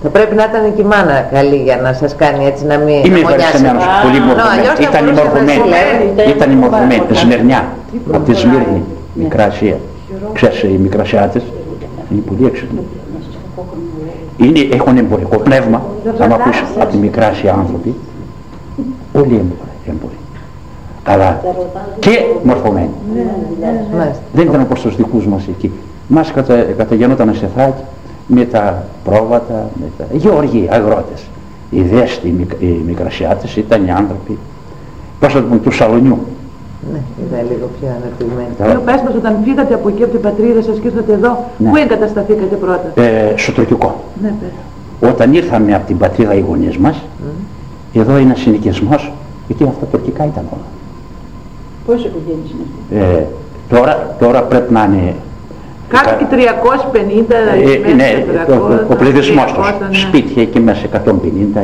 Θα πρέπει να ήταν και η μάνα καλή για να σας κάνει έτσι να μην είμαι ευχαριστημένος, πολύ μορφωμένη. Ήταν η μορφωμένη, Σμυρνιά, από τη Σμύρνη, Μικρά Ασία. Ξέρεις, οι Μικρασιάτες είναι πολύ έξυπνοι. Έχουν εμπορικό πνεύμα, θα μ' ακούσει από τη Μικρά Ασία άνθρωποι, όλοι έμποροι. Αλλά και μορφωμένοι. Δεν ήταν όπως τους δικούς μας εκεί. Μας καταγενόταν σε Θράκη με τα πρόβατα, με τα γεωργοί, αγρότες. Οι δέστοι, οι Μικρασιάτες ήταν οι άνθρωποι, πώς θα το πούμε, του Σαλονιού. Ναι, ήταν λίγο πιο αναπτυγμένοι. Πες μας, όταν φύγατε από εκεί από την πατρίδα σας και ήρθατε εδώ, πού εγκατασταθήκατε πρώτα? Στο τουρκικό. Ναι, όταν ήρθαμε από την πατρίδα οι γονείς μας, εδώ είναι συνοικισμός, γιατί αυτά τουρκικά ήταν όλα. Πόσες οικογένειες είναι αυτές? Τώρα πρέπει να είναι... Κάτι και 350, ναι, ο πληθυσμός τους, σπίτια εκεί μέσα 150.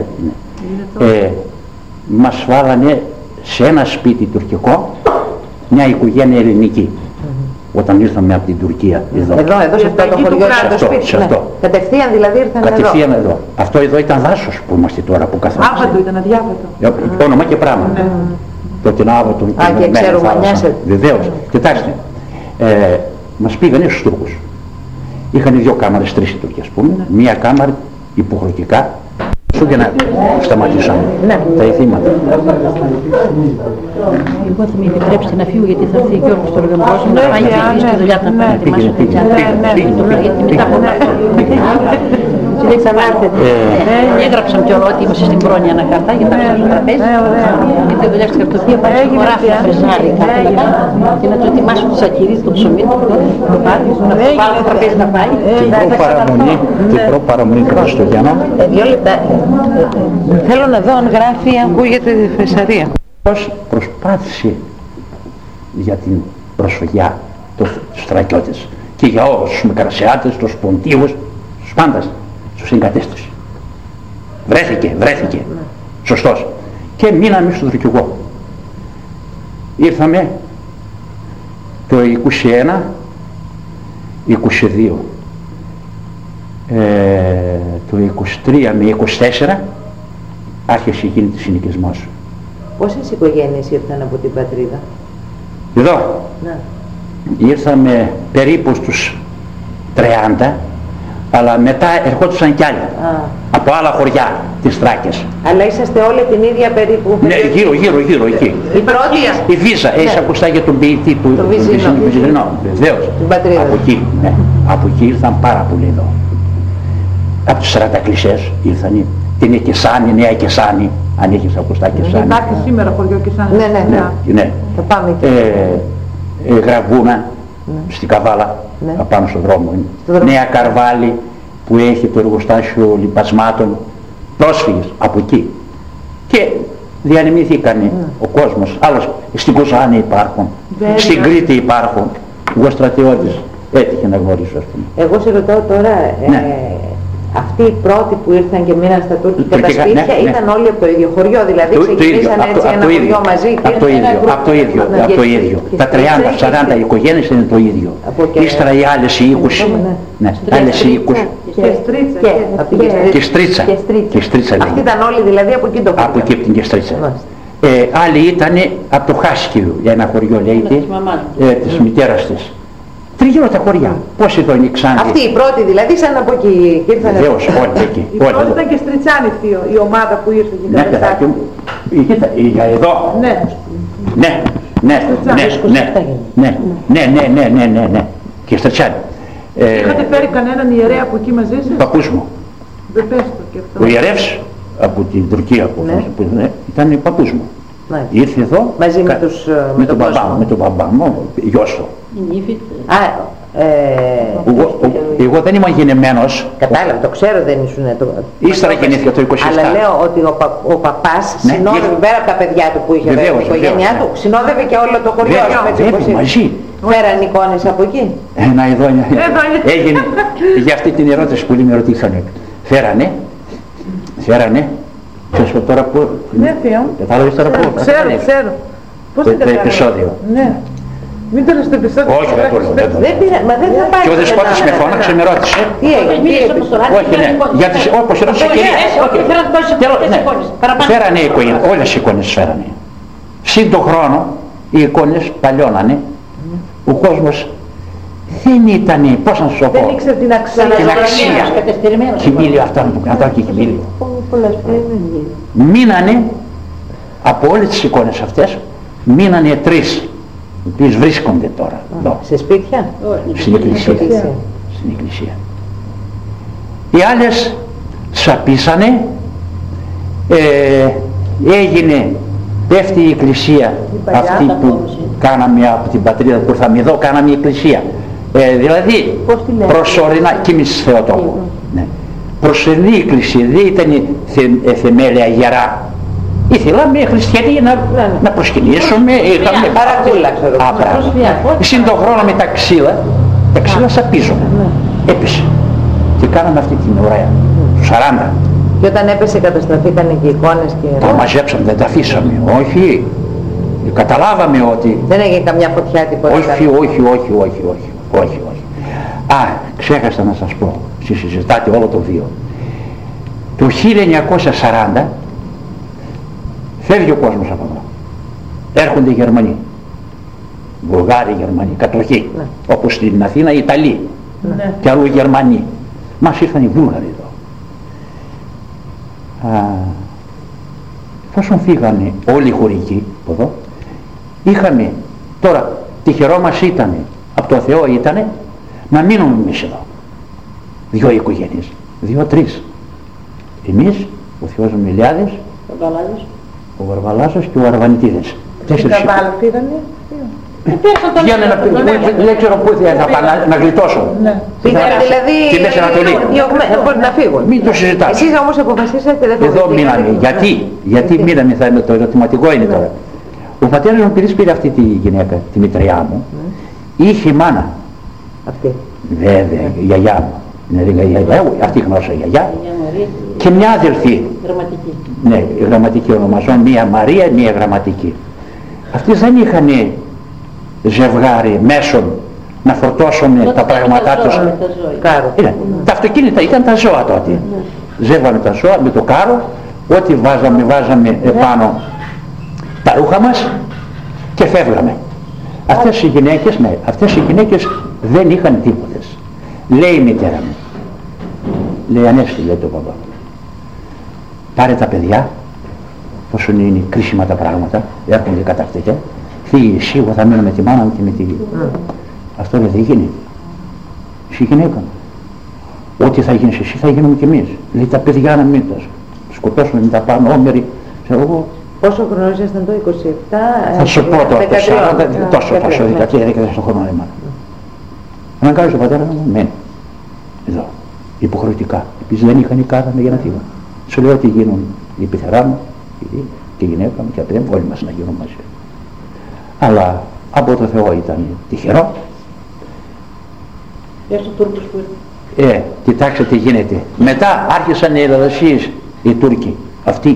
Μας βάλανε σε ένα σπίτι τουρκικό μια οικογένεια ελληνική. Όταν ήρθαμε από την Τουρκία εδώ σε αυτό το χωριό, στο σπίτι. Κατευθείαν δηλαδή ήρθαν εδώ. Κατευθείαν εδώ. Αυτό εδώ ήταν δάσος που είμαστε τώρα που καθόμαστε. Άβατο ήταν, αδιάβατο. Όνομα και πράγμα. Το την Άβατο. Και ξέρουμε νιάσετε. Βεβαίως. Κοιτάξτε, μας πήγανε στους Τούρκους. Είχαν 2 κάμαρες, 3 οι Τούρκοι ας πούμε. Μία κάμαρη υποχρεωτικά και να σταματήσουν τα ηθήματα. Εγώ θα με επιτρέψετε να φύγω γιατί θα έρθει και όλος στο οργανισμό να πάει και στη δουλειά να πάει να ετοιμάσω την τσάντα. Γιατί μετά από δεν ξανάρθετε. Έγραψαν κιόλα ότι είμαστε στην πρόνοια ένα χαρτά για τα στο τραπέζι. Γιατί δουλειά στη χαρτοφία πάει στο χωράφι να φρεσάρει και να του ετοιμάσω το σακυρί, το ψωμί, το πάρει, να πάρει το τραπέζι να πάει. Την προπαραμονή του Χριστουγέννων. 2 λεπτά. Θέλω να δω αν γράφει, ακούγεται τη φρεσαρία. Πώς προσπάθησε για την προσφυγιά τους στρατιώτες και για όλους τους Μικρασιάτες, τους Ποντίους, τους πάντας, τους εγκατέστησε. Βρέθηκε. Σωστός. Και μείναμε στο τουρκικό. Ήρθαμε το 21, 22. Το 23 με 24 άρχισε γίνει τη συνοικισμός. Πόσες οικογένειες ήρθαν από την πατρίδα? Εδώ ήρθαμε περίπου στους 30, αλλά μετά ερχόντουσαν κι άλλοι από άλλα χωριά της Θράκης. Αλλά είσαστε όλοι την ίδια περίπου? Ναι, γύρω εκεί. Η πρώτη? Η Βίζα, έχεις ακουστά για τον ποιητή του Βυζινό? Βεβαίως. Την πατρίδα. Από εκεί, από εκεί ήρθαν πάρα πολλοί εδώ. Από τους 40 κλισές ήρθαν. Την Εκεσάνη, Νέα Εκεσάνη, αν έχεις ακουστά Εκεσάνη. Υπάρχει σήμερα χωριό Εκεσάνη. Ναι. Θα πάμε εκεί. Γραβούνα, στην Καβάλα, απάνω στον δρόμο είναι. Νέα Καρβάλη, που έχει το εργοστάσιο λιπασμάτων, πρόσφυγες από εκεί. Και διανεμηθήκανε ο κόσμος. Άλλος, στην Κοζάνη υπάρχουν, στην Κρήτη υπάρχουν. Εγώ στρατιώτης έτυχε να γνωρίσω, ας πούμε. Εγώ σε ρωτάω τώρα, αυτοί οι πρώτοι που ήρθαν και μείναν στα τουρκικά τα σπίτια ήταν όλοι από το ίδιο χωριό, δηλαδή ξεκινήσαν έτσι ένα χωριό μαζί? Από το ίδιο. Τα 30-40 οικογένειες είναι το ίδιο. Ύστερα οι άλλες οι 20. Και Στρίτσα. Αυτοί ήταν όλοι δηλαδή από εκεί το χωριό? Από εκεί από την Κεστρίτσα. Άλλοι ήταν από το Χάσκιο, για ένα χωριό λέγεται, της μητέρας της. Τριγύρω τα χωριά. Πώς εδώ είναι η Ξάνθη. Αυτοί οι πρώτοι δηλαδή σαν από εκεί ήρθαν? Βεβαίως, όλοι εκεί. Η πρώτη ήταν και Στριτσάνη η ομάδα που ήρθε και ναι, παιδάκι μου. Για εδώ. Ναι. Και Στριτσάνη. Είχατε φέρει κανέναν ιερέα από εκεί μαζί σας? Παππούς μου. Δεν πες το και αυτό. Ο ιερεύς από την Τουρκία που ήταν παππούς μου. Ήρθε εδώ μαζί με τον μπαμπά μου, γιος του. Εγώ δεν ήμουν γεννημένος. Κατάλαβα, το ξέρω, δεν ήσουν. Ύστερα γεννήθηκε το 27. Αλλά λέω ότι ο παπάς συνόδευε πέρα από τα παιδιά του που είχε βέβαια η οικογένειά του, συνόδευε και όλο το χωριό. Βέβαια, μαζί. Φέραν εικόνες από εκεί? Εδώ έγινε για αυτή την ερώτηση που με ρωτήσανε. Φέρανε. Ξέρεις τώρα που... Ναι, θείο. Κατάλαβες τώρα που... Ξέρω. Πώς το επεισόδιο. Ναι. Μην το λες το επεισόδιο. Όχι, δεν το λέω. Μα δεν θα πάει. Και ο δεσπότης με φώναξε, με ρώτησε. Τι έγινε. Όχι, ναι. Γιατί όπως ρώτησε και φέρανε εικόνες, όλες οι εικόνες φέρανε. Συν τον χρόνο οι εικόνες παλιώνανε. Ο κόσμος δεν ήταν, πώς να σου πω. Δεν ήξερε την αξία. Χιμήλιο αυτά που κρατάω και χιμήλιο. Μείνανε από όλες τις εικόνες αυτές, μείνανε 3, οι οποίες βρίσκονται τώρα εδώ. Σε σπίτια? Στην εκκλησία. Στην εκκλησία. Οι άλλες σαπίσανε, έγινε, πέφτει η εκκλησία αυτή που κάναμε από την πατρίδα που ήρθαμε εδώ, κάναμε η εκκλησία. Δηλαδή προσωρινά, κι εμείς Θεοτόκου. Ναι. Προσωρινή εκκλησία, δεν ήταν θεμέλια γερά. Ήθελαμε χριστιανοί να προσκυνήσουμε, είχαμε παρακούλα, ξέρω. Συν τον χρόνο με τα ξύλα σαπίζουμε. Έπεσε. Και κάναμε αυτή την ωραία. Στους 40. Και όταν έπεσε καταστραφήκανε και οι εικόνες και... Τα μαζέψαμε, δεν τα αφήσαμε. Όχι. Καταλάβαμε ότι... Δεν έγινε καμιά φωτιά τίποτα. Όχι. Α, ξέχασα να σας πω. Συζητάτε όλο το βίο. Το 1940 φεύγει ο κόσμος από εδώ. Έρχονται οι Γερμανοί. Βουλγάροι Γερμανοί, κατοχή. Ναι. Όπως στην Αθήνα οι Ιταλοί. Ναι. Και αλλού οι Γερμανοί. Μας ήρθαν οι Βούλγαροι εδώ. Εφόσον φύγανε όλοι οι χωρικοί από εδώ, είχαμε τώρα, τυχερό μας ήτανε, από το Θεό ήτανε, να μείνουμε εμείς εδώ. 2 οικογένειες, 2-3. Εμείς, ο Θεός Μιλιάδης, ο Βαρβαλάσος και ο Αρβανιτίδης. 4 φύγανε. Πηγαίνανε δεν ξέρω πού θα πάνε να γλιτώσουν. Πήγανε δηλαδή στη Μέση Ανατολή. Να φύγουν. Μην το συζητάτε. Εσείς όμως αποφασίσατε δεν θα εδώ μείναμε. Γιατί μείναμε, θα είναι το ερωτηματικό είναι τώρα. Ο πατέρας μου πήρε αυτή τη γυναίκα, τη μητριά μου. Είχε μάνα. Αυτή. Βέβαια, η γιαγιά μου. Αυτή γνώρισα γιαγιά. Και μια αδελφή. Γραμματική. Ναι, γραμματική ονομαζόν. Μία Μαρία, μία γραμματική. Αυτοί δεν είχαν ζευγάρι μέσων να φορτώσουν τα πράγματά τους. Τα αυτοκίνητα ήταν τα ζώα τότε. Ζεύγαμε τα ζώα με το κάρο, ό,τι βάζαμε επάνω τα ρούχα μας και φεύγαμε. Αυτές οι γυναίκες δεν είχαν τίποτες. Λέει η μητέρα μου, λέει Ανέστη, λέει το παπά, πάρε τα παιδιά, πόσο είναι κρίσιμα τα πράγματα, έρχονται κατακτητές, φύγει εσύ, εγώ θα μείνω με τη μάνα μου και με τη γη. Αυτό δεν γίνεται. Εσύ γυναίκα μου. Ό,τι θα γίνεις εσύ θα γίνουμε κι εμείς. Λέει τα παιδιά να μην τα σκοτώσουμε, μην τα πάμε όμεροι. Πόσο χρονός ήσασταν το 27? Θα σου πω τώρα, το 40, τόσο, 13-14 χρονών ήμουν. Αναγκάζει ο πατέρα μου, μένει. Εδώ, υποχρεωτικά. Επίσης δεν είχαν κάθανε για να φύγουν. Σου λέω ότι γίνουν η πεθερά μου, και η γυναίκα μου και απέναντι όλοι μας να γίνουν μαζί. Αλλά από το Θεό ήταν τυχερό. Κοιτάξτε τι γίνεται. Μετά άρχισαν οι Ελλαδασίες, οι Τούρκοι, αυτοί,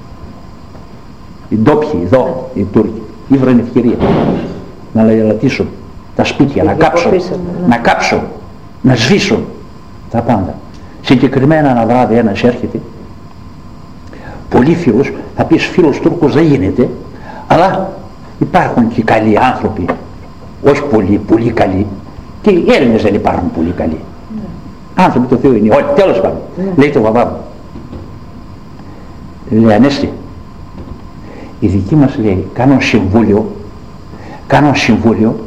οι ντόπιοι εδώ, οι Τούρκοι, ήβραν ευκαιρία να λαιλατίσουν τα σπίτια, να κάψουν, να σβήσουν τα πάντα. Συγκεκριμένα ένα βράδυ ένας έρχεται, πολύ φίλος, θα πεις φίλος Τούρκος δεν γίνεται, αλλά υπάρχουν και καλοί άνθρωποι, όχι πολύ, πολύ καλοί, και οι Έλληνες δεν υπάρχουν πολύ καλοί. Άνθρωποι του Θεού είναι όλοι, τέλος πάντων. Λέει το παπά μου, λέει Ανέστη, η δική μας λέει, κάνω συμβούλιο,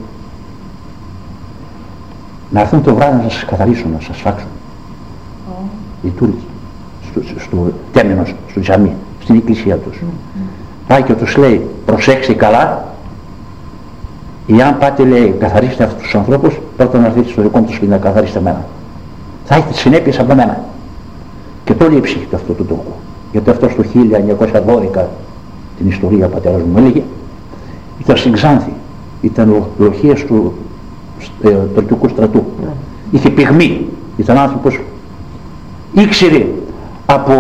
να έρθουν το βράδυ να σας καθαρίσουν, να σας φάξουν. Οι Τούρκοι, στο τέμενος, στο τζαμί, στην εκκλησία τους. Πάει και τους λέει, προσέξτε καλά, εάν πάτε λέει, καθαρίστε αυτούς τους ανθρώπους, πρώτα να έρθετε στο δικό μου το σπίτι να καθαρίσετε εμένα. Θα έχετε συνέπειες από μένα. Και το λέει ψύχη αυτό το Τούρκο. Γιατί αυτό στο 1912, την ιστορία ο πατέρας μου έλεγε, ήταν στην Ξάνθη, ήταν λοχείας του τουρκικού στρατού. Είχε πυγμή, ήταν άνθρωπος, ήξερε από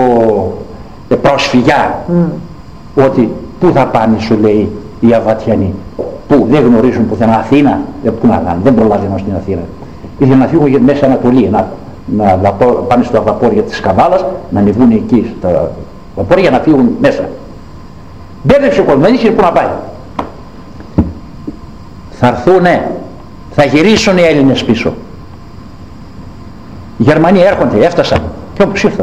πρόσφυγιά ότι πού θα πάνε σου λέει οι Αβατιανοί. που δεν γνωρίζουν πουθενά Αθήνα, πού να πάνε, δεν προλαβαίνω στην Αθήνα. Ήθελα να φύγουν μέσα Ανατολή, να πάνε στα βαπόρια της Καβάλας, να ανεβούν εκεί στα βαπόρια να φύγουν μέσα. Μπέρδεψε ο κόσμος, δεν είχε που να πάει. Θα έρθουνε, θα γυρίσουν οι Έλληνες πίσω. Οι Γερμανοί έρχονται, έφτασαν και όπως ήρθαν.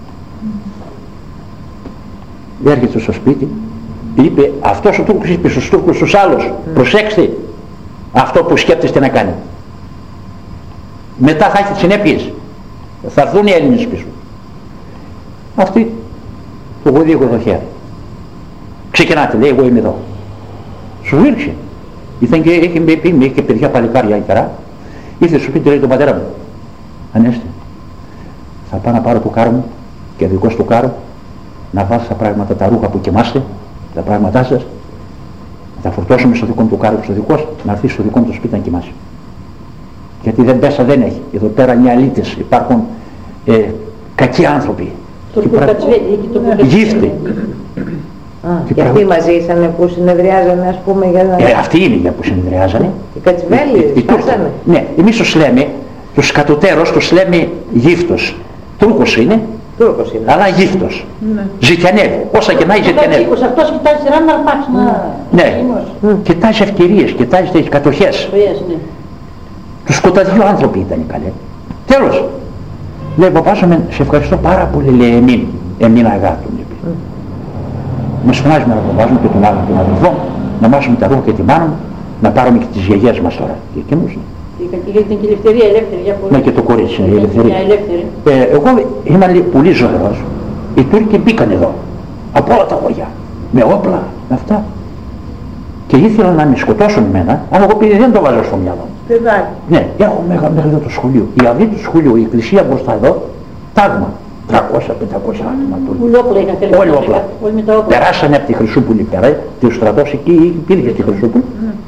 Έρχεται στο σπίτι, είπε αυτός ο Τούρκος είπε στους Τούρκους στους άλλους, προσέξτε αυτό που σκέπτεστε να κάνει. Μετά θα έχει τις συνέπειες. Θα έρθουν οι Έλληνες πίσω. Αυτοί το εγώ δίγω το χέρι. Ξεκινάτε, λέει, εγώ είμαι εδώ. Σου ήρθε. Ήρθαν και είχε παιδιά παλικάρια αγκαρά. Ήρθε σου πει, λέει τον πατέρα μου, Ανέστη, θα πάω να πάρω το κάρο μου και δικό στο κάρο, να βάζω τα πράγματα, τα ρούχα που κοιμάστε, τα πράγματά σας, να τα φορτώσουμε στο δικό μου το κάρο, στο δικό σου, να έρθει στο δικό μου το σπίτι να κοιμάσαι. Γιατί δεν πέσα δεν έχει. Εδώ πέρα είναι αλήτες, υπάρχουν κακοί άνθρωποι. Γύφτοι. Και αυτοί μαζί ήσανε που συνεδριάζανε, ας πούμε, για να... Αυτοί είναι για που συνεδριάζανε. Οι Κατσβέλοι σπάσανε. Ναι, εμείς τους λέμε, τους κατωτέρους τους λέμε γύφτος. Τούρκος είναι, αλλά γύφτος. Ζητιανεύει, όσα και να έχει ζητιανεύει. Αυτός κοιτάζει σειρά να αρπάξει, ναι, κοιτάζει ευκαιρίες, κοιτάζει τις κατοχές. Τους σκοταδιού άνθρωποι ήταν καλέ. Τέλος, λέει, παπάς μου, σε ευχαριστώ πάρα πολύ, λέει, εμήν αγάπη μου. Μας φωνάζουμε να προβάζουμε και τον άλλον τον αδελφό, να μάσουμε τα ρούχα και τη μάνα μου, να πάρουμε και τις γιαγιές μας τώρα. Και εκείνους. Γιατί την ελευθερία ελεύθερη, για πολύ. Ναι, και το κορίτσι είναι η ελευθερία. Εγώ ήμουν πολύ ζωηρός. Οι Τούρκοι μπήκαν εδώ, από όλα τα χωριά, με όπλα, με αυτά. Και ήθελαν να με σκοτώσουν εμένα, αλλά εγώ επειδή δεν το βάζω στο μυαλό μου. Ναι, έχω μέχρι εδώ το σχολείο. Η αυλή του σχολείου, η εκκλησία μπροστά εδώ, τάγμα. 300-500 άτομα. Όλοι όπλα. Περάσανε από τη Χρυσούπολη πέρα, τη στρατός εκεί υπήρχε στη Χρυσούπολη